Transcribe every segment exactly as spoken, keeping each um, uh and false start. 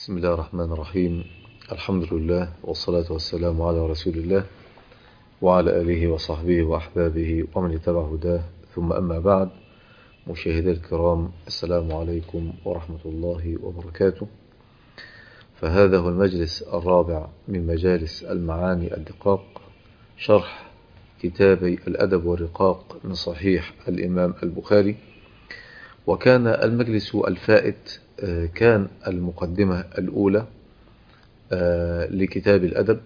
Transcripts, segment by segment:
بسم الله الرحمن الرحيم. الحمد لله والصلاة والسلام على رسول الله وعلى آله وصحبه وأحبابه ومن اتبع هداه، ثم أما بعد. مشاهدي الكرام، السلام عليكم ورحمة الله وبركاته. فهذا هو المجلس الرابع من مجالس المعاني الدقاق، شرح كتابي الأدب والرقاق من صحيح الإمام البخاري. وكان المجلس الفائت كان المقدمة الأولى لكتاب الأدب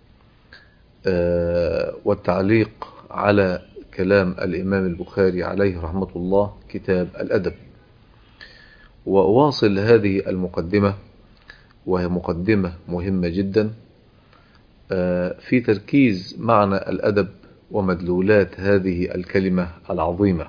والتعليق على كلام الإمام البخاري عليه رحمة الله كتاب الأدب. وأواصل هذه المقدمة، وهي مقدمة مهمة جدا في تركيز معنى الأدب ومدلولات هذه الكلمة العظيمة،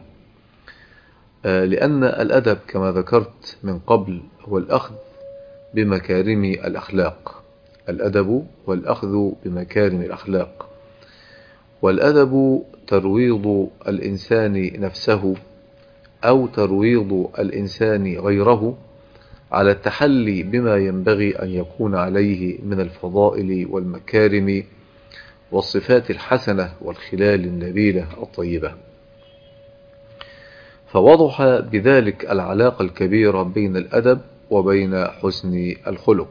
لأن الأدب كما ذكرت من قبل هو الأخذ بمكارم الأخلاق. الأدب هو الأخذ بمكارم الأخلاق، والأدب ترويض الإنسان نفسه أو ترويض الإنسان غيره على التحلي بما ينبغي أن يكون عليه من الفضائل والمكارم والصفات الحسنة والخلال النبيلة الطيبة. فوضح بذلك العلاقة الكبيرة بين الأدب وبين حسن الخلق.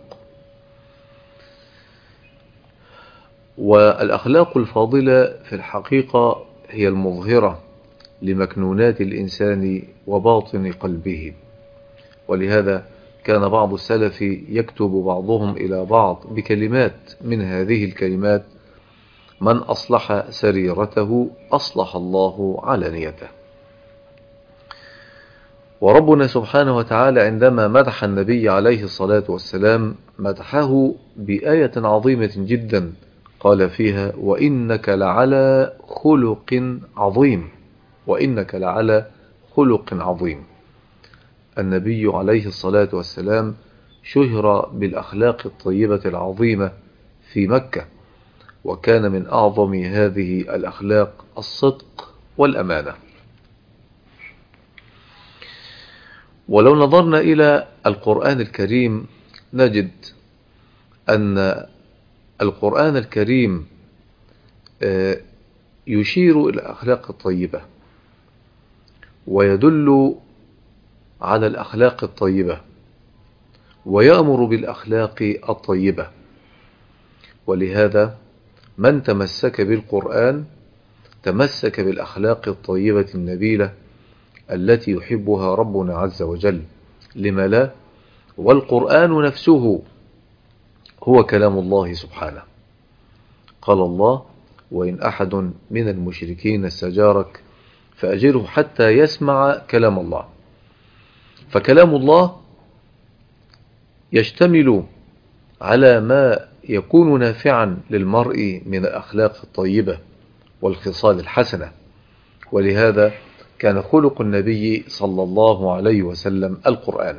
والأخلاق الفاضلة في الحقيقة هي المظهرة لمكنونات الإنسان وباطن قلبه، ولهذا كان بعض السلف يكتب بعضهم إلى بعض بكلمات من هذه الكلمات: من أصلح سريرته أصلح الله علانيته. وربنا سبحانه وتعالى عندما مدح النبي عليه الصلاة والسلام مدحه بآية عظيمة جدا، قال فيها: وإنك لعلى خلق عظيم. وإنك لعلى خلق عظيم. النبي عليه الصلاة والسلام شهر بالأخلاق الطيبة العظيمة في مكة، وكان من أعظم هذه الأخلاق الصدق والأمانة. ولو نظرنا إلى القرآن الكريم نجد أن القرآن الكريم يشير إلى الأخلاق الطيبة ويدل على الأخلاق الطيبة ويأمر بالأخلاق الطيبة. ولهذا من تمسك بالقرآن تمسك بالأخلاق الطيبة النبيلة التي يحبها ربنا عز وجل. لما لا؟ والقرآن نفسه هو كلام الله سبحانه. قال الله: وإن أحد من المشركين استجارك فأجره حتى يسمع كلام الله. فكلام الله يشتمل على ما يكون نافعا للمرء من الأخلاق الطيبة والخصال الحسنة. ولهذا كان خلق النبي صلى الله عليه وسلم القرآن.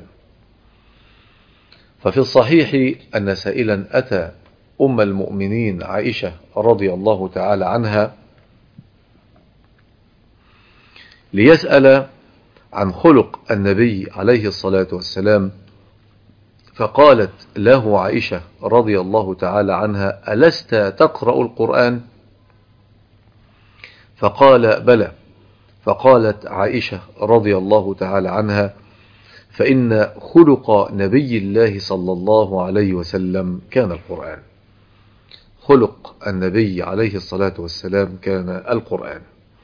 ففي الصحيح أن سائلا أتى أم المؤمنين عائشة رضي الله تعالى عنها ليسأل عن خلق النبي عليه الصلاة والسلام، فقالت له عائشة رضي الله تعالى عنها: ألست تقرأ القرآن؟ فقال: بلى. فقالت عائشة رضي الله تعالى عنها: فإن خلق نبي الله صلى الله عليه وسلم كان القرآن. خلق النبي عليه الصلاة والسلام كان القرآن.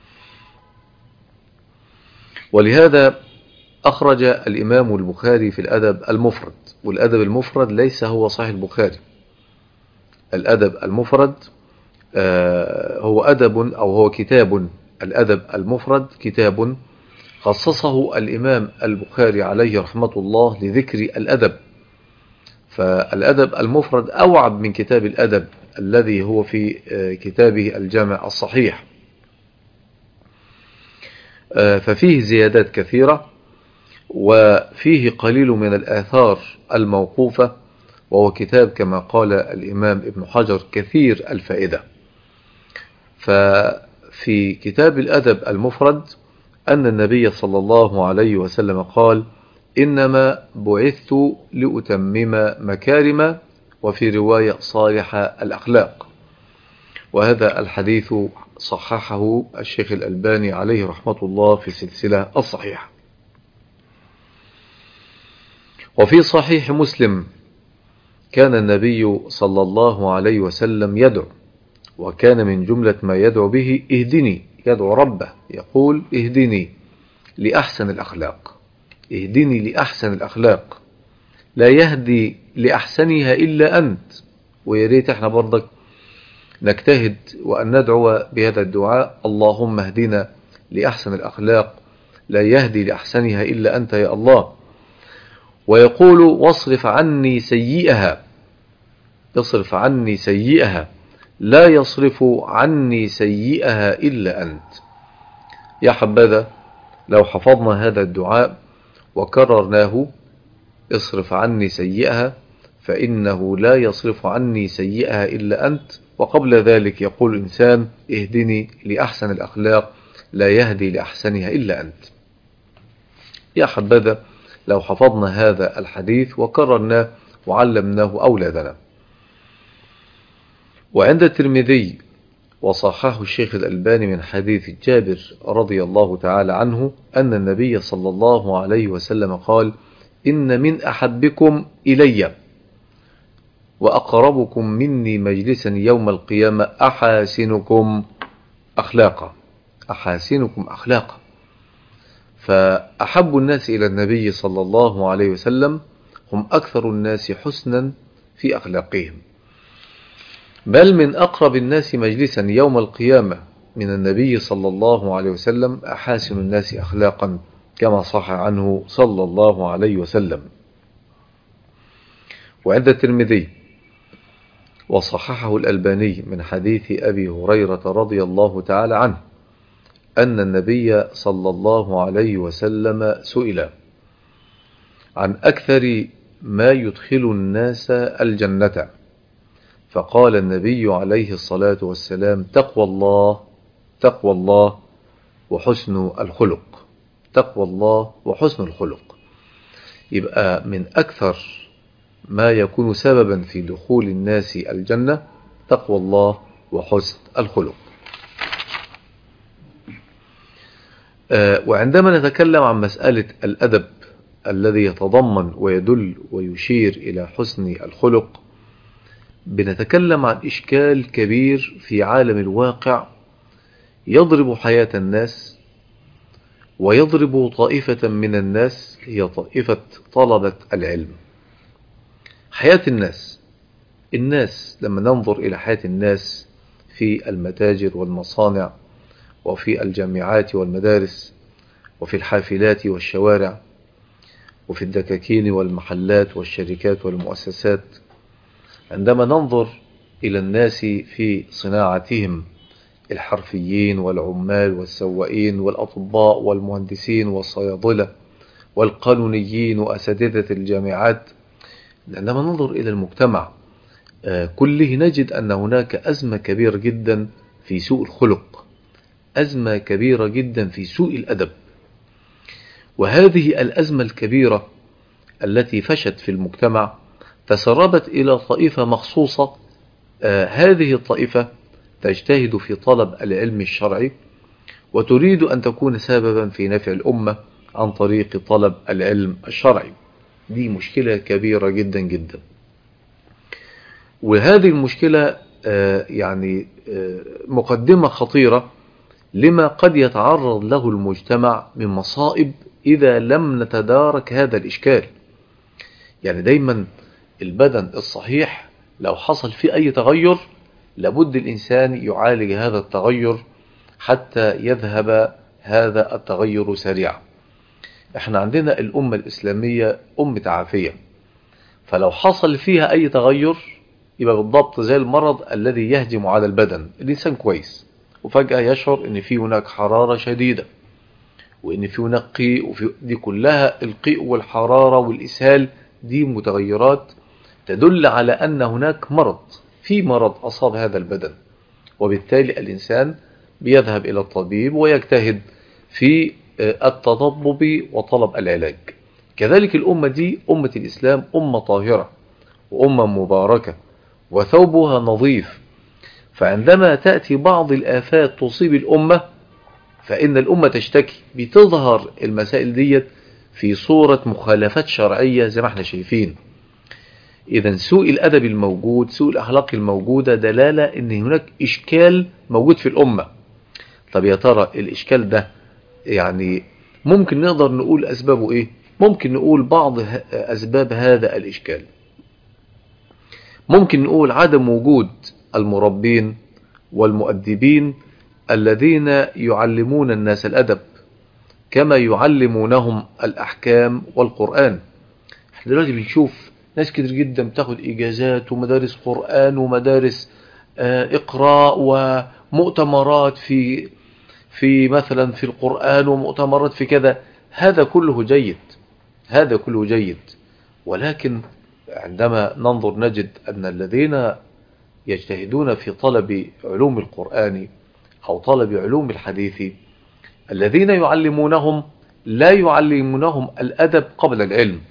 ولهذا أخرج الإمام البخاري في الأدب المفرد. والأدب المفرد ليس هو صحيح البخاري. الأدب المفرد هو أدب أو هو كتاب. الأدب المفرد كتاب خصصه الإمام البخاري عليه رحمة الله لذكر الأدب. فالأدب المفرد أوعب من كتاب الأدب الذي هو في كتابه الجامع الصحيح، ففيه زيادات كثيرة وفيه قليل من الآثار الموقوفة، وهو كتاب كما قال الإمام ابن حجر كثير الفائدة. ففي كتاب الأدب المفرد أن النبي صلى الله عليه وسلم قال: إنما بعثت لأتمم مكارم، وفي رواية صالح الأخلاق. وهذا الحديث صححه الشيخ الألباني عليه رحمة الله في سلسلة الصحيحة. وفي صحيح مسلم كان النبي صلى الله عليه وسلم يدعو، وكان من جملة ما يدعو به اهدني، يدعو ربه يقول اهدني لأحسن الأخلاق، اهدني لأحسن الأخلاق، لا يهدي لأحسنها إلا أنت. ويريت احنا برضك نجتهد وأن ندعو بهذا الدعاء: اللهم اهدنا لأحسن الأخلاق، لا يهدي لأحسنها إلا أنت يا الله. ويقول واصرف عني سيئها، يصرف عني سيئها، لا يصرف عني سيئها إلا أنت. يا حبذا لو حفظنا هذا الدعاء وكررناه: اصرف عني سيئها فإنه لا يصرف عني سيئها إلا أنت. وقبل ذلك يقول الإنسان: اهدني لأحسن الأخلاق، لا يهدي لأحسنها إلا أنت. يا حبذا لو حفظنا هذا الحديث وكررناه وعلمناه أولادنا. وعند الترمذي وصححه الشيخ الألباني من حديث جابر رضي الله تعالى عنه أن النبي صلى الله عليه وسلم قال: إن من أحبكم إلي وأقربكم مني مجلسا يوم القيامة أحاسنكم أخلاقا، أحاسنكم أخلاقا. فأحب الناس إلى النبي صلى الله عليه وسلم هم أكثر الناس حسنا في أخلاقهم، بل من أقرب الناس مجلسا يوم القيامة من النبي صلى الله عليه وسلم أحاسن الناس أخلاقا، كما صح عنه صلى الله عليه وسلم. وعند الترمذي وصححه الألباني من حديث أبي هريرة رضي الله تعالى عنه أن النبي صلى الله عليه وسلم سئل عن أكثر ما يدخل الناس الجنة، فقال النبي عليه الصلاة والسلام: تقوى الله، تقوى الله وحسن الخلق، تقوى الله وحسن الخلق. يبقى من أكثر ما يكون سببا في دخول الناس الجنة تقوى الله وحسن الخلق. وعندما نتكلم عن مسألة الأدب الذي يتضمن ويدل ويشير إلى حسن الخلق، بنتكلم عن إشكال كبير في عالم الواقع يضرب حياة الناس ويضرب طائفة من الناس، هي طائفة طلبة العلم. حياة الناس، الناس لما ننظر إلى حياة الناس في المتاجر والمصانع وفي الجامعات والمدارس وفي الحافلات والشوارع وفي الدكاكين والمحلات والشركات والمؤسسات، عندما ننظر إلى الناس في صناعتهم، الحرفيين والعمال والسواقين والأطباء والمهندسين والصيادلة والقانونيين وأساتذة الجامعات، عندما ننظر إلى المجتمع كله نجد أن هناك أزمة كبيرة جدا في سوء الخلق، أزمة كبيرة جدا في سوء الأدب. وهذه الأزمة الكبيرة التي فشت في المجتمع تسربت إلى طائفة مخصوصة. آه هذه الطائفة تجتهد في طلب العلم الشرعي وتريد أن تكون سببا في نفع الأمة عن طريق طلب العلم الشرعي. دي مشكلة كبيرة جدا جدا. وهذه المشكلة آه يعني آه مقدمة خطيرة لما قد يتعرض له المجتمع من مصائب إذا لم نتدارك هذا الإشكال. يعني دايما البدن الصحيح لو حصل فيه أي تغير لابد الإنسان يعالج هذا التغير حتى يذهب هذا التغير سريعا. احنا عندنا الأمة الإسلامية أمة عافية، فلو حصل فيها أي تغير يبقى بالضبط زي المرض الذي يهجم على البدن. الإنسان كويس وفجأة يشعر ان في هناك حرارة شديدة وان في هناك قيء، وفي دي كلها القيء والحرارة والإسهال دي متغيرات تدل على أن هناك مرض، في مرض أصاب هذا البدن. وبالتالي الإنسان بيذهب إلى الطبيب ويجتهد في التطبب وطلب العلاج. كذلك الأمة دي أمة الإسلام أمة طاهرة وأمة مباركة وثوبها نظيف، فعندما تأتي بعض الآفات تصيب الأمة فإن الأمة تشتكي، بتظهر المسائل ديت في صورة مخالفات شرعية زي ما احنا شايفين. إذن سوء الأدب الموجود، سوء الأخلاق الموجودة، دلالة إن هناك إشكال موجود في الأمة. طب يا ترى الإشكال ده يعني ممكن نقدر نقول أسبابه إيه؟ ممكن نقول بعض أسباب هذا الإشكال. ممكن نقول عدم وجود المربين والمؤدبين الذين يعلمون الناس الأدب كما يعلمونهم الأحكام والقرآن. احنا دلوقتي بنشوف ناس كتير جدا بتاخد إجازات ومدارس قرآن ومدارس آه إقراء ومؤتمرات في في مثلا في القرآن ومؤتمرات في كذا. هذا كله جيد، هذا كله جيد، ولكن عندما ننظر نجد أن الذين يجتهدون في طلب علوم القرآن أو طلب علوم الحديث الذين يعلمونهم لا يعلمونهم الأدب قبل العلم.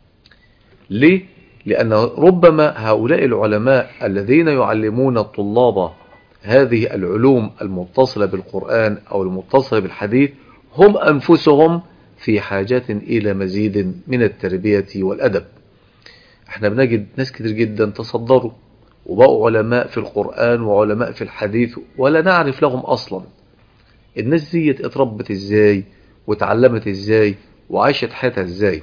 ليه؟ لأن ربما هؤلاء العلماء الذين يعلمون الطلاب هذه العلوم المتصلة بالقرآن أو المتصلة بالحديث هم أنفسهم في حاجة إلى مزيد من التربية والأدب. احنا بنجد ناس كتير جدا تصدروا وبقوا علماء في القرآن وعلماء في الحديث ولا نعرف لهم أصلا. الناس دي اتربت ازاي وتعلمت ازاي وعاشت حياتها ازاي؟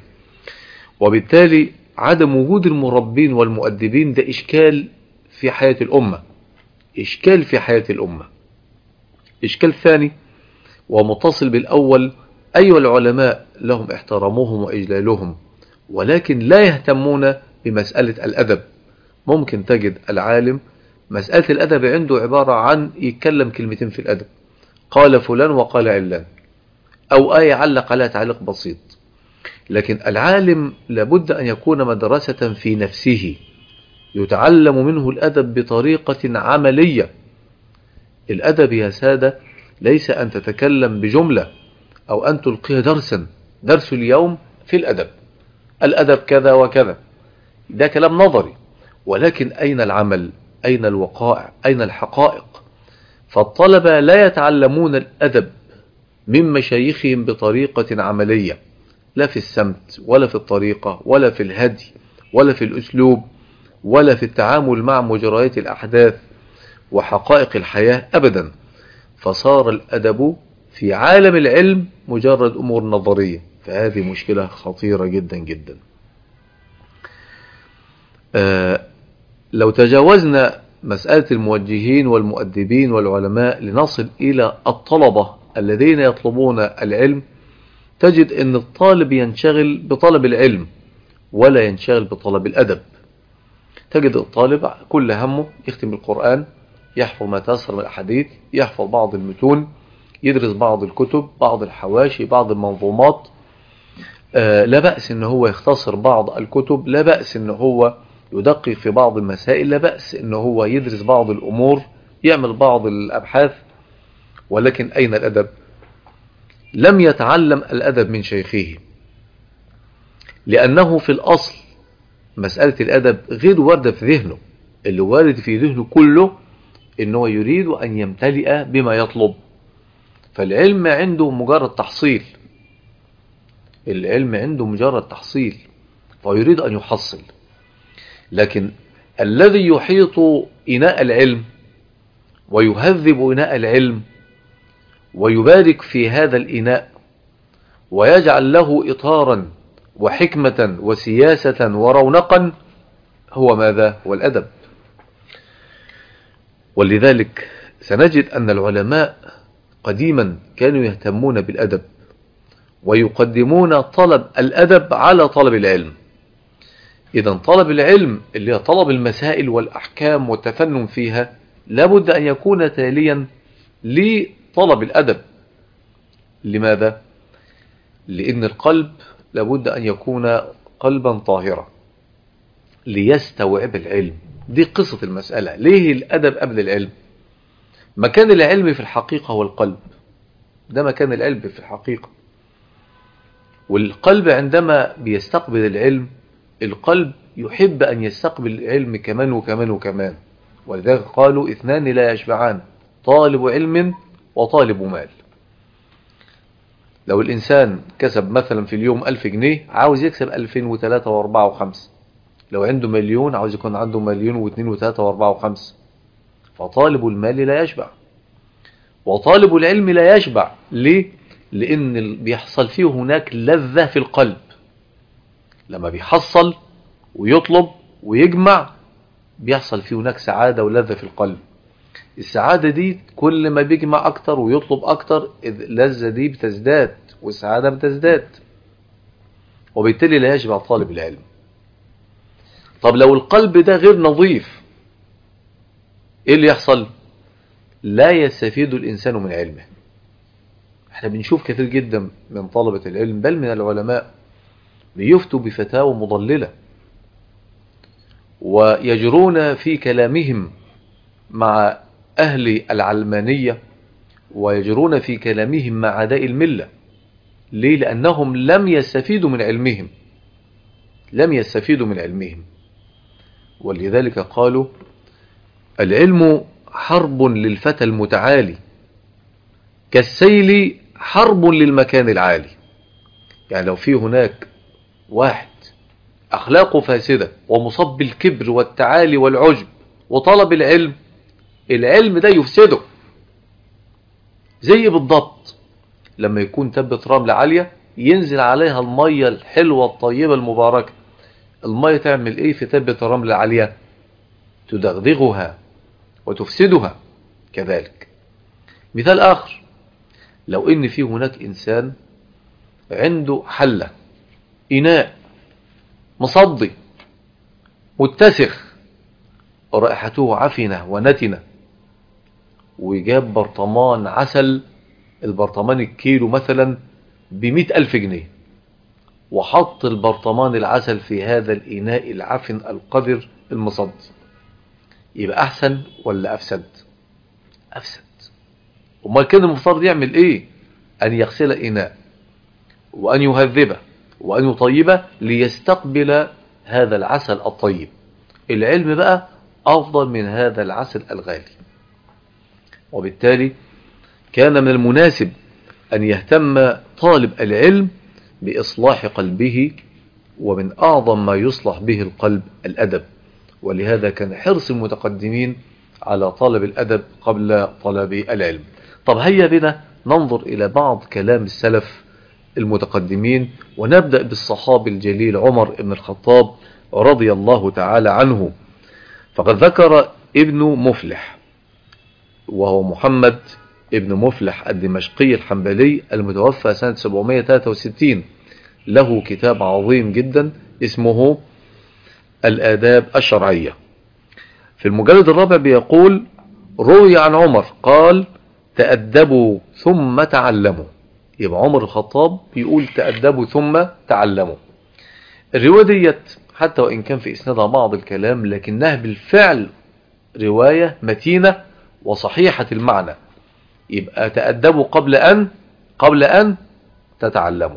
وبالتالي عدم وجود المربين والمؤدبين ده إشكال في حياة الأمة، إشكال في حياة الأمة. إشكال ثاني ومتصل بالأول، أيها العلماء لهم احترامهم وإجلالهم ولكن لا يهتمون بمسألة الأدب. ممكن تجد العالم مسألة الأدب عنده عبارة عن يتكلم كلمتين في الأدب، قال فلان وقال علان، أو آية علق عليها تعليق بسيط. لكن العالم لابد أن يكون مدرسة في نفسه يتعلم منه الأدب بطريقة عملية. الأدب يا سادة ليس أن تتكلم بجملة أو أن تلقي درسا، درس اليوم في الأدب، الأدب كذا وكذا، ده كلام نظري، ولكن أين العمل؟ أين الوقائع؟ أين الحقائق؟ فالطلبة لا يتعلمون الأدب من مشايخهم بطريقة عملية، لا في السمت ولا في الطريقة ولا في الهدي ولا في الأسلوب ولا في التعامل مع مجريات الأحداث وحقائق الحياة أبدا. فصار الأدب في عالم العلم مجرد أمور نظرية، فهذه مشكلة خطيرة جدا جدا. آه لو تجاوزنا مسألة الموجهين والمؤدبين والعلماء لنصل إلى الطلبة الذين يطلبون العلم، تجد أن الطالب ينشغل بطلب العلم ولا ينشغل بطلب الأدب. تجد الطالب كل همه يختم القرآن، يحفظ ما تيسر من الأحاديث، يحفظ بعض المتون، يدرس بعض الكتب، بعض الحواشي، بعض المنظومات. آه لا بأس أنه هو يختصر بعض الكتب، لا بأس أنه هو يدقق في بعض المسائل، لا بأس أنه هو يدرس بعض الأمور، يعمل بعض الأبحاث، ولكن أين الأدب؟ لم يتعلم الأدب من شيخه، لأنه في الأصل مسألة الأدب غير واردة في ذهنه. اللي وارد في ذهنه كله أنه يريد أن يمتلئ بما يطلب، فالعلم عنده مجرد تحصيل، العلم عنده مجرد تحصيل فيريد أن يحصل. لكن الذي يحيط إناء العلم ويهذب إناء العلم ويبارك في هذا الإناء ويجعل له إطارا وحكمة وسياسة ورونقا هو ماذا؟ والأدب. ولذلك سنجد أن العلماء قديما كانوا يهتمون بالأدب ويقدمون طلب الأدب على طلب العلم. إذن طلب العلم اللي هي طلب المسائل والأحكام والتفنن فيها لابد أن يكون تاليا لطلب الأدب. لماذا؟ لأن القلب لابد أن يكون قلبا طاهرا ليستوعب العلم. دي قصة المسألة. ليه الأدب قبل العلم؟ مكان العلم في الحقيقة هو القلب، ده مكان العلم في الحقيقة. والقلب عندما بيستقبل العلم، القلب يحب أن يستقبل العلم كمان وكمان وكمان، ولذلك قالوا اثنان لا يشبعان، طالب علم وطالب مال. لو الإنسان كسب مثلا في اليوم ألف جنيه، عاوز يكسب ألفين وثلاثة وأربعة وخمسة. لو عنده مليون، عاوز يكون عنده مليون واثنين وثلاثة وأربعة وخمسة. فطالب المال لا يشبع، وطالب العلم لا يشبع. ليه؟ لأن بيحصل فيه هناك لذة في القلب. لما بيحصل ويطلب ويجمع، بيحصل فيه هناك سعادة ولذة في القلب. السعادة دي كل ما بيجمع أكتر ويطلب أكتر، اللذة دي بتزداد والسعادة بتزداد، وبالتالي لا يشبع طالب العلم. طب لو القلب ده غير نظيف، إيه اللي يحصل؟ لا يستفيد الإنسان من علمه. احنا بنشوف كثير جدا من طلبة العلم بل من العلماء بيفتوا بفتاوى مضللة، ويجرون في كلامهم مع أهل العلمانية، ويجرون في كلامهم مع أعداء الملة. ليه؟ لأنهم لم يستفيدوا من علمهم، لم يستفيدوا من علمهم. ولذلك قالوا العلم حرب للفتى المتعالي، كالسيل حرب للمكان العالي. يعني لو في هناك واحد أخلاقه فاسدة ومصاب بالكبر والتعالي والعجب وطلب العلم، العلم ده يفسده. زي بالضبط لما يكون تبة رمل عالية ينزل عليها المية الحلوة الطيبة المباركة، المية تعمل ايه في تبة الرمل العالية؟ تدغدغها وتفسدها. كذلك مثال آخر، لو ان في هناك إنسان عنده حلة، إناء مصدي متسخ، رائحته عفنة ونتنة، وجاب برطمان عسل، البرطمان الكيلو مثلا بمئة ألف جنيه، وحط البرطمان العسل في هذا الإناء العفن القذر المصدي، يبقى أحسن ولا أفسد؟ أفسد. وما كان المفترض يعمل إيه؟ أن يغسل إناء وأن يهذبه وأن يطيبه ليستقبل هذا العسل الطيب. العلم بقى أفضل من هذا العسل الغالي. وبالتالي كان من المناسب أن يهتم طالب العلم بإصلاح قلبه، ومن أعظم ما يصلح به القلب الأدب. ولهذا كان حرص المتقدمين على طلب الأدب قبل طلب العلم. طب هيا بنا ننظر إلى بعض كلام السلف المتقدمين، ونبدأ بالصحابي الجليل عمر بن الخطاب رضي الله تعالى عنه. فقد ذكر ابن مفلح، وهو محمد ابن مفلح الدمشقي الحنبلي المتوفى سنة سبعمائة وثلاثة وستين، له كتاب عظيم جدا اسمه الآداب الشرعية. في المجلد الرابع بيقول: روي عن عمر قال: تأدبوا ثم تعلموا. يبقى عمر الخطاب بيقول تأدبوا ثم تعلموا. الرواية ديت حتى وإن كان في إسنادها بعض الكلام، لكنها بالفعل رواية متينة وصحيحة المعنى. يبقى تأدبوا قبل أن قبل أن تتعلموا.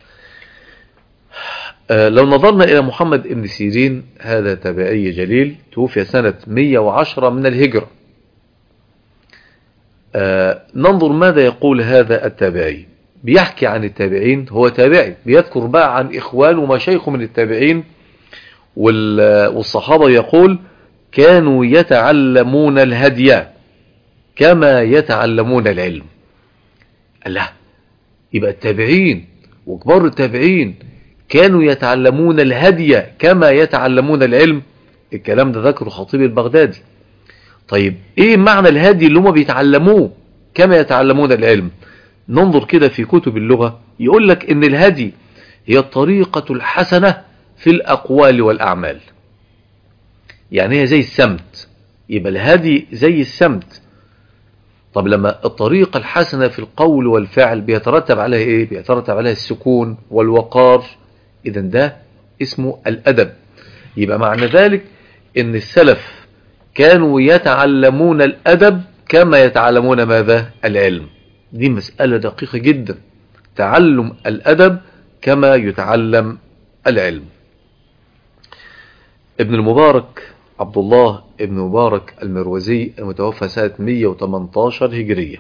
آه لو نظرنا إلى محمد بن سيرين، هذا تابعي جليل توفي سنة مئة وعشرة من الهجرة. آه ننظر ماذا يقول هذا التابعي. بيحكي عن التابعين، هو تابعي بيذكر بقى عن إخوان ومشايخ من التابعين والصحابة. يقول: كانوا يتعلمون الهدي كما يتعلمون العلم. الله، يبقى التابعين وكبار التابعين كانوا يتعلمون الهدي كما يتعلمون العلم. الكلام ده ذكره خطيب البغدادي. طيب ايه معنى الهدي اللي هم بيتعلموه كما يتعلمون العلم؟ ننظر كده في كتب اللغة، يقول لك ان الهدي هي الطريقة الحسنة في الأقوال والأعمال. يعني هي زي السمت، يبقى الهدي زي السمت. طب لما الطريقة الحسنة في القول والفعل بيترتب عليها ايه؟ بيترتب عليها السكون والوقار. اذا ده اسمه الأدب. يبقى معنى ذلك ان السلف كانوا يتعلمون الأدب كما يتعلمون ماذا؟ العلم. دي مسألة دقيقة جدا. تعلم الأدب كما يتعلم العلم. ابن المبارك عبد الله ابن مبارك المروزي المتوفى سنة مئة وثمانية عشر هجرية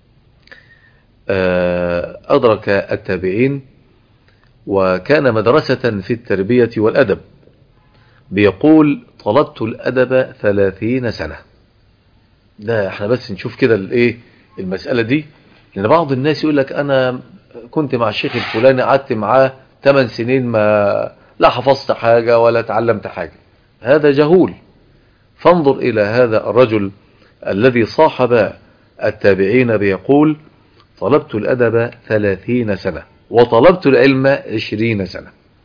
أدرك التابعين وكان مدرسة في التربية والأدب. بيقول طلبت الأدب ثلاثين سنة. ده احنا بس نشوف كده الايه المسألة دي، لأن بعض الناس يقول لك أنا كنت مع الشيخ الفلاني قعدت معاه ثمان سنين ما لا حفظت حاجة ولا تعلمت حاجة. هذا جهول. فانظر إلى هذا الرجل الذي صاحب التابعين بيقول طلبت الأدب ثلاثين سنة وطلبت العلم عشرين سنة.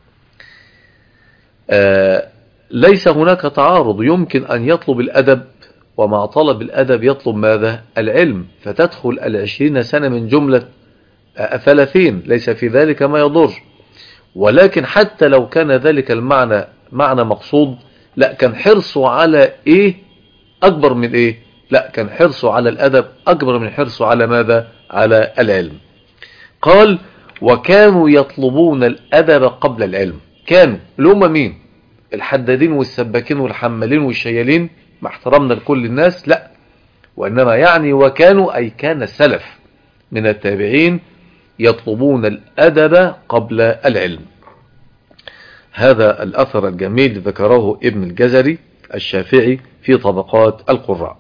آه ليس هناك تعارض، يمكن أن يطلب الأدب ومع طلب الأدب يطلب ماذا؟ العلم، فتدخل العشرين سنة من جملة ثلاثين، ليس في ذلك ما يضر. ولكن حتى لو كان ذلك المعنى معنى مقصود، لا كان حرصه على إيه أكبر من إيه؟ لا كان حرصه على الأدب أكبر من حرصه على ماذا؟ على العلم. قال وكانوا يطلبون الأدب قبل العلم. كانوا اللي هم مين؟ الحدادين والسباكين والحمالين والشيالين، مع احترامنا لكل الناس، لا، وإنما يعني وكانوا أي كان السلف من التابعين يطلبون الأدب قبل العلم. هذا الأثر الجميل ذكره ابن الجزري الشافعي في طبقات القراء.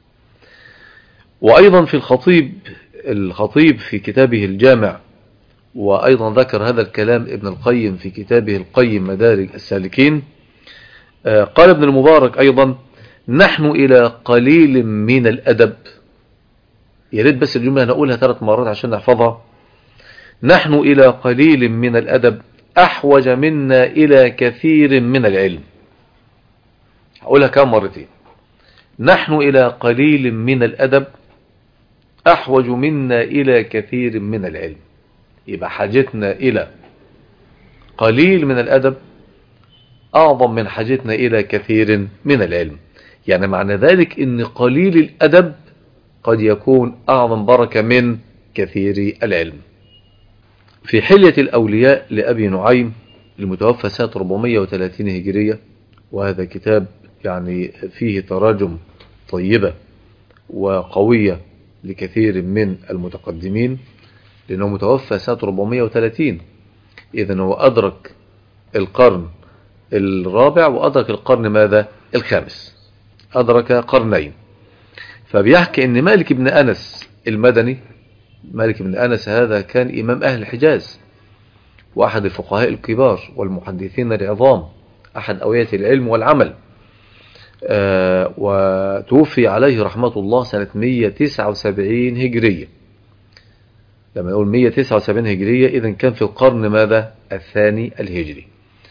وأيضا في الخطيب الخطيب في كتابه الجامع، وأيضا ذكر هذا الكلام ابن القيم في كتابه القيم مدارج السالكين. قال ابن المبارك أيضا نحن إلى قليل من الأدب. يا ريت بس الجملة نقولها ثلاث مرات عشان نحفظها. نحن إلى قليل من الأدب أحوج منا إلى كثير من العلم. هقولها كم مرتين. نحن إلى قليل من الأدب أحوج منا إلى كثير من العلم. يبقى حاجتنا إلى قليل من الأدب أعظم من حاجتنا إلى كثير من العلم. يعني معنى ذلك إن قليل الأدب قد يكون أعظم بركة من كثير العلم. في حلية الأولياء لأبي نعيم المتوفى سنة أربعمئة وثلاثين هجرية، وهذا كتاب يعني فيه تراجم طيبة وقوية لكثير من المتقدمين، لأنه متوفى سنة أربعمئة وثلاثين، إذن هو أدرك القرن الرابع وأدرك القرن ماذا؟ الخامس، أدرك قرنين. فبيحكي أن مالك بن أنس المدني، مالك بن أنس هذا كان إمام أهل الحجاز وأحد الفقهاء الكبار والمحدثين العظام، أحد أوعية العلم والعمل، آه وتوفي عليه رحمة الله سنة مئة وتسعة وسبعين هجرية. لما نقول مئة وتسعة وسبعين هجرية إذن كان في القرن ماذا؟ الثاني الهجري.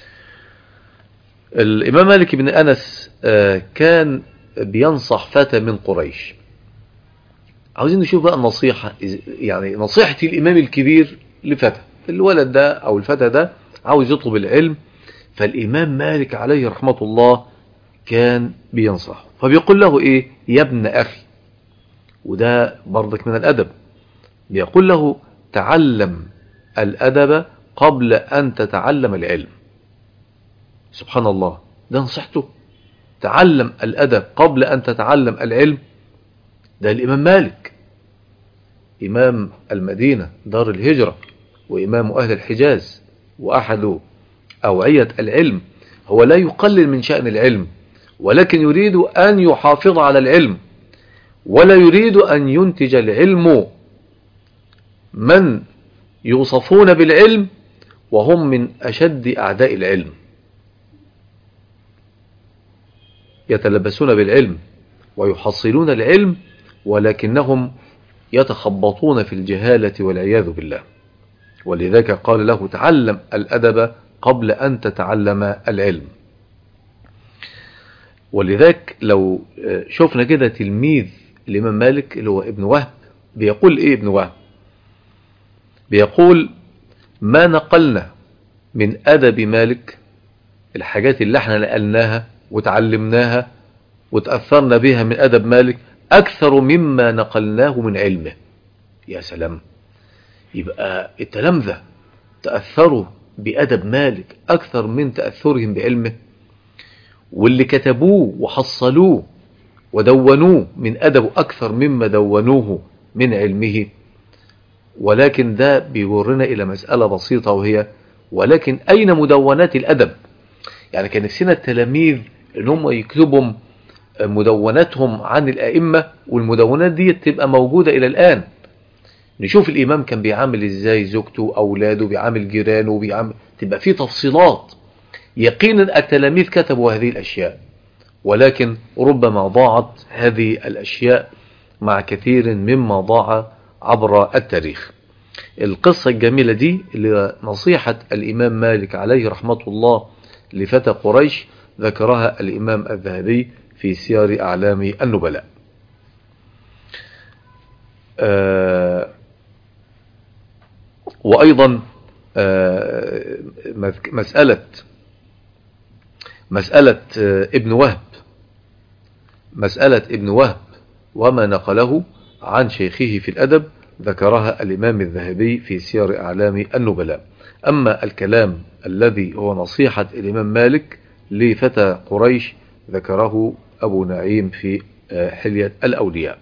الإمام مالك بن أنس آه كان بينصح فتى من قريش. عاوزين نشوف بقى النصيحة، يعني نصيحة الإمام الكبير لفتى، الولد ده أو الفتى ده عاوز يطلب العلم، فالإمام مالك عليه رحمة الله كان بينصح، فبيقول له إيه؟ يا ابن أخي، وده برضك من الأدب، بيقول له تعلم الأدب قبل أن تتعلم العلم. سبحان الله، ده نصيحته، تعلم الأدب قبل أن تتعلم العلم. ده الإمام مالك إمام المدينة دار الهجرة وإمام أهل الحجاز وأحد أوعية العلم، هو لا يقلل من شأن العلم، ولكن يريد أن يحافظ على العلم، ولا يريد أن ينتج العلم من يوصفون بالعلم وهم من أشد أعداء العلم، يتلبسون بالعلم ويحصلون العلم ولكنهم يتخبطون في الجهالة والعياذ بالله. ولذلك قال له تعلم الأدب قبل أن تتعلم العلم. ولذلك لو شفنا كده تلميذ الإمام مالك اللي هو ابن وهب، بيقول إيه ابن وهب؟ بيقول ما نقلنا من أدب مالك، الحاجات اللي احنا نقلناها وتعلمناها وتأثرنا بها من أدب مالك أكثر مما نقلناه من علمه. يا سلام، يبقى التلامذة تأثروا بأدب مالك أكثر من تأثرهم بعلمه، واللي كتبوه وحصلوه ودونوه من أدبه أكثر مما دونوه من علمه. ولكن ده بيورنا إلى مسألة بسيطة، وهي ولكن أين مدونات الأدب؟ يعني كان نفسنا التلاميذ إن هم يكتبوا مدوناتهم عن الأئمة، والمدونات دي تبقى موجودة إلى الآن. نشوف الإمام كان بيعامل إزاي زوجته، أولاده، بيعامل جيرانه، بيعامل، تبقى فيه تفصيلات. يقينا التلاميذ كتبوا هذه الأشياء، ولكن ربما ضاعت هذه الأشياء مع كثير مما ضاع عبر التاريخ. القصة الجميلة دي اللي نصيحة الإمام مالك عليه رحمة الله لفتى قريش ذكرها الإمام الذهبي في سير أعلام النبلاء. آه وأيضا آه مسألة مسألة آه ابن وهب مسألة ابن وهب وما نقله عن شيخه في الأدب ذكرها الإمام الذهبي في سير أعلام النبلاء. أما الكلام الذي هو نصيحة الإمام مالك لفتى قريش ذكره أبو نعيم في حلية الأولياء.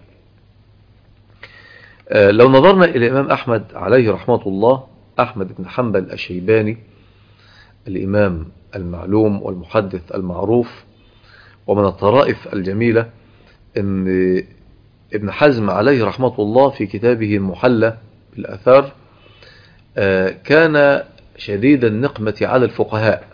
لو نظرنا إلى الإمام أحمد عليه رحمة الله، أحمد بن حنبل الشيباني الإمام المعلوم والمحدث المعروف، ومن الطرائف الجميلة أن ابن حزم عليه رحمة الله في كتابه المحلى بالآثار كان شديد النقمة على الفقهاء،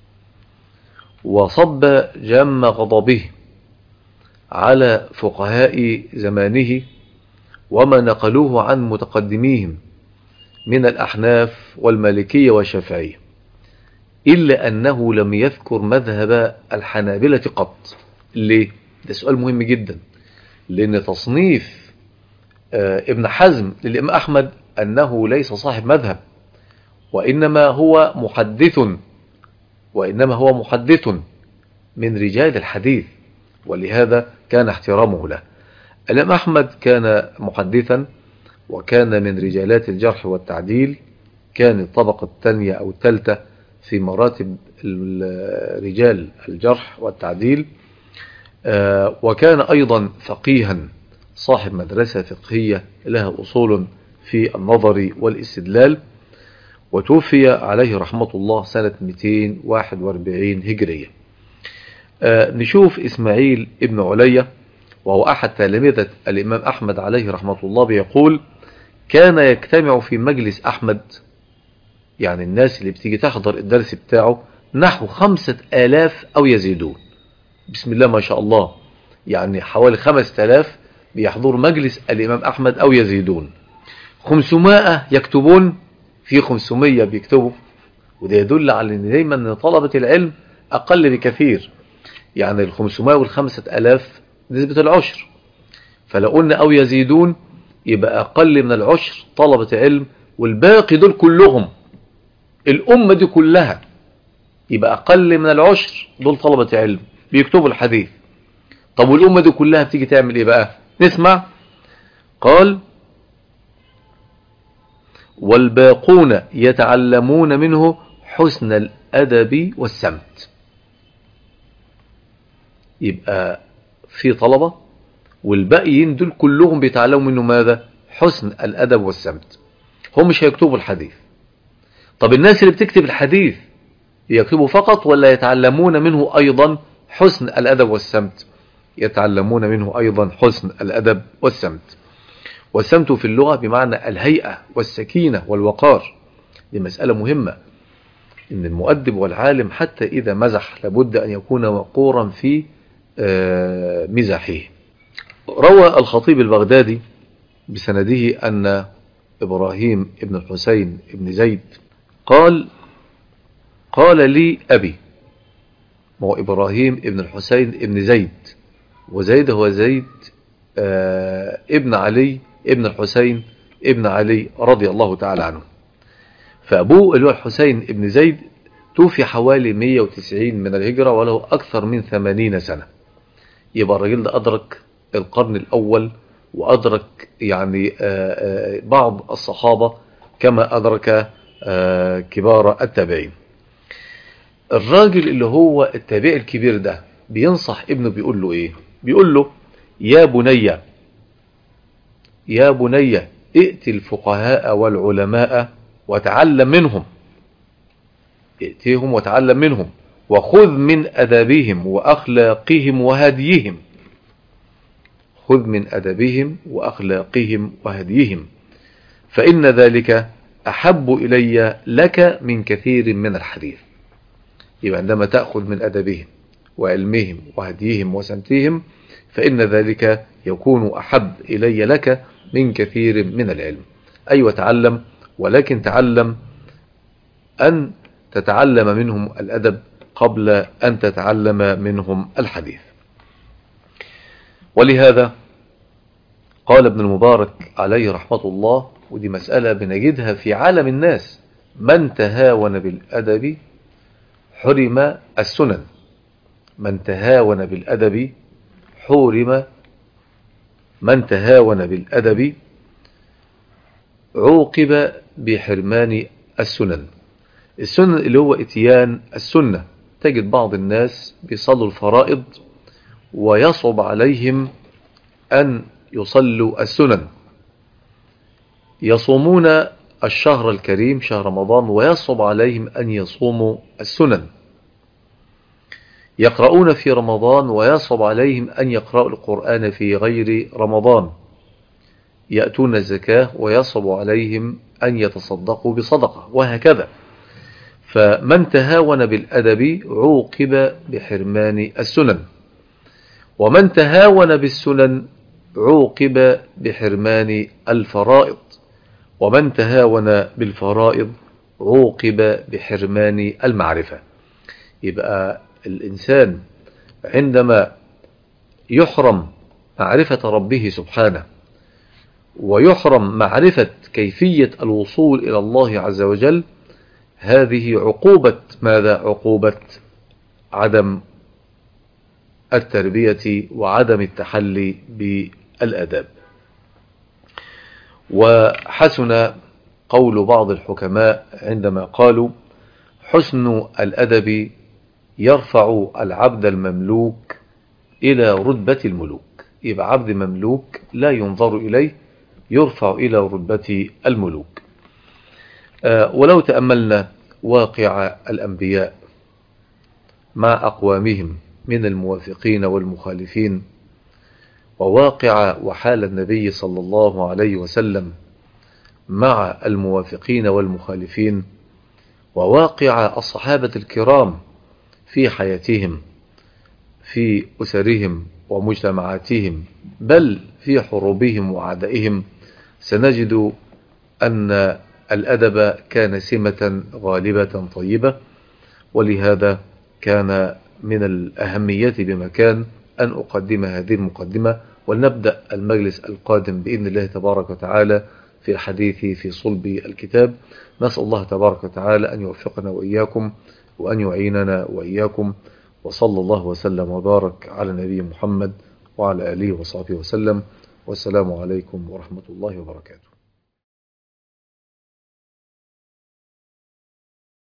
وصب جم غضبه على فقهاء زمانه وما نقلوه عن متقدميهم من الأحناف والمالكية والشافعية، إلا أنه لم يذكر مذهب الحنابلة قط. ليه؟ ده سؤال مهم جدا، لأن تصنيف ابن حزم للإمام أحمد أنه ليس صاحب مذهب، وإنما هو محدث وإنما هو محدث من رجال الحديث، ولهذا كان احترامه له. الإمام أحمد كان محدثا، وكان من رجالات الجرح والتعديل، كان الطبقة الثانية أو الثالثة في مراتب رجال الجرح والتعديل، وكان أيضا فقيها صاحب مدرسة فقهية لها أصول في النظر والاستدلال، وتوفي عليه رحمة الله سنة مئتين وواحد وأربعين هجرية. نشوف إسماعيل ابن علية وهو أحد تلامذة الإمام أحمد عليه رحمة الله بيقول: كان يجتمع في مجلس أحمد، يعني الناس اللي بتيجي تحضر الدرس بتاعه، نحو خمسة آلاف أو يزيدون. بسم الله ما شاء الله، يعني حوالي خمسة آلاف بيحضر مجلس الإمام أحمد أو يزيدون. خمسمائة يكتبون، في خمسمية بيكتبوا، وده يدل على أن دايما طلبة العلم أقل بكثير، يعني الخمسمائة والخمسة آلاف نسبة العشر، فلو قلنا أو يزيدون يبقى أقل من العشر طلبة علم، والباقي دول كلهم الأمة دي كلها يبقى أقل من العشر دول طلبة علم بيكتبوا الحديث. طب والأمة دي كلها بتيجي تعمل إيه بقى؟ نسمع. قال: والباقون يتعلمون منه حسن الأدب والسمت. يبقى في طلبة، والباقيين دول كلهم بيتعلموا منه ماذا؟ حسن الأدب والسمت. هم مش هيكتبوا الحديث. طب الناس اللي بتكتب الحديث يكتبوا فقط ولا يتعلمون منه أيضا حسن الأدب والسمت؟ يتعلمون منه أيضا حسن الأدب والسمت. والسمت في اللغة بمعنى الهيئة والسكينة والوقار. دي مسألة مهمة، إن المؤدب والعالم حتى إذا مزح لابد أن يكون وقورا في مزاحه. روى الخطيب البغدادي بسنده أن إبراهيم ابن الحسين ابن زيد قال: قال لي أبي. هو إبراهيم ابن الحسين ابن زيد، وزيد هو زيد ابن علي ابن الحسين ابن علي رضي الله تعالى عنه. فأبوه اللي هو الحسين ابن زيد توفي حوالي مئة وتسعين من الهجرة، وله أكثر من ثمانين سنة. يبقى الرجل ده أدرك القرن الأول، وأدرك يعني بعض الصحابة كما أدرك كبار التابعين. الراجل اللي هو التابع الكبير ده بينصح ابنه، بيقول له ايه؟ بيقول له يا بني يا بني ائت الفقهاء والعلماء وتعلم منهم، ائتهم وتعلم منهم، وخذ من أدبهم وأخلاقهم وهديهم، خذ من أدبهم وأخلاقهم وهديهم، فإن ذلك أحب إلي لك من كثير من الحديث. يبقى عندما تأخذ من أدبهم وعلمهم وهديهم وسمتهم فإن ذلك يكون أحب إلي لك من كثير من العلم. أيوة تعلم، ولكن تعلم أن تتعلم منهم الأدب قبل أن تتعلم منهم الحديث. ولهذا قال ابن المبارك عليه رحمة الله، ودي مسألة بنجدها في عالم الناس: من تهاون بالأدب حرم السنن. من تهاون بالأدب حرم من تهاون بالأدب عوقب بحرمان السنن. السنن اللي هو اتيان السنة. تجد بعض الناس بيصلوا الفرائض ويصعب عليهم أن يصلوا السنن، يصومون الشهر الكريم شهر رمضان ويصعب عليهم أن يصوموا السنن، يقرؤون في رمضان ويصعب عليهم أن يقرأوا القرآن في غير رمضان، يأتون الزكاة ويصعب عليهم أن يتصدقوا بصدقة، وهكذا. فمن تهاون بالأدب عوقب بحرمان السنن، ومن تهاون بالسنن عوقب بحرمان الفرائض، ومن تهاون بالفرائض عوقب بحرمان المعرفة. يبقى الإنسان عندما يحرم معرفة ربه سبحانه ويحرم معرفة كيفية الوصول إلى الله عز وجل، هذه عقوبة ماذا؟ عقوبة عدم التربية وعدم التحلي بالآداب. وحسن قول بعض الحكماء عندما قالوا: حسن الأدب يرفع العبد المملوك إلى رتبة الملوك. يبقى عبد مملوك لا ينظر إليه، يرفع إلى رتبة الملوك. أه ولو تأملنا واقع الأنبياء مع أقوامهم من الموافقين والمخالفين، وواقع وحال النبي صلى الله عليه وسلم مع الموافقين والمخالفين، وواقع الصحابة الكرام في حياتهم في أسرهم ومجتمعاتهم بل في حروبهم وعدائهم، سنجد أن الأدب كان سمة غالبة طيبة. ولهذا كان من الأهمية بمكان أن أقدم هذه المقدمة، ولنبدأ المجلس القادم بإذن الله تبارك وتعالى في الحديث في صلب الكتاب. نسأل الله تبارك وتعالى أن يوفقنا وإياكم وأن يعيننا وإياكم، وصلى الله وسلم وبارك على نبي محمد وعلى آله وصحبه وسلم، والسلام عليكم ورحمة الله وبركاته.